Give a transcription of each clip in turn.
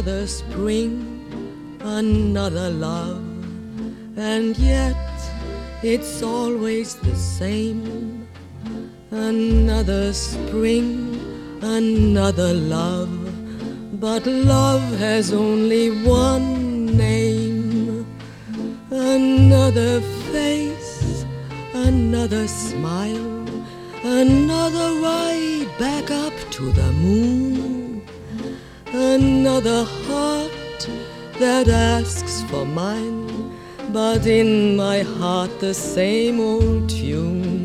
another spring, another love, and yet it's always the same. Another spring, another love, but love has only one name. Another face, another smile, another ride back up to the moon. Another heart that asks for mine, but in my heart the same old tune.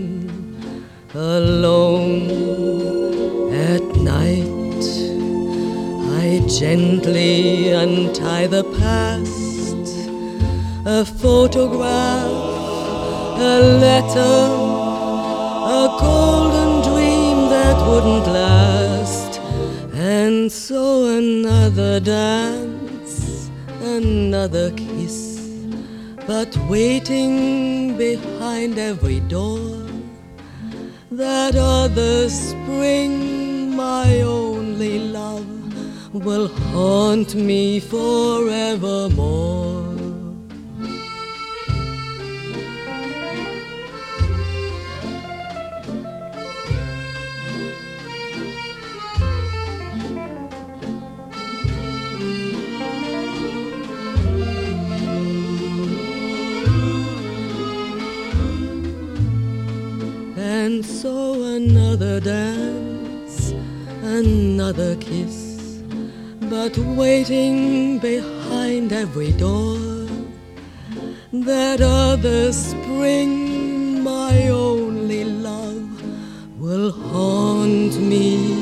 Alone at night, I gently untie the past. A photograph, a letter, a golden dream that wouldn't last. And so another dance, another kiss, but waiting behind every door. That other spring, my only love, will haunt me forevermore. And so another dance, another kiss, but waiting behind every door. That other spring, my only love, will haunt me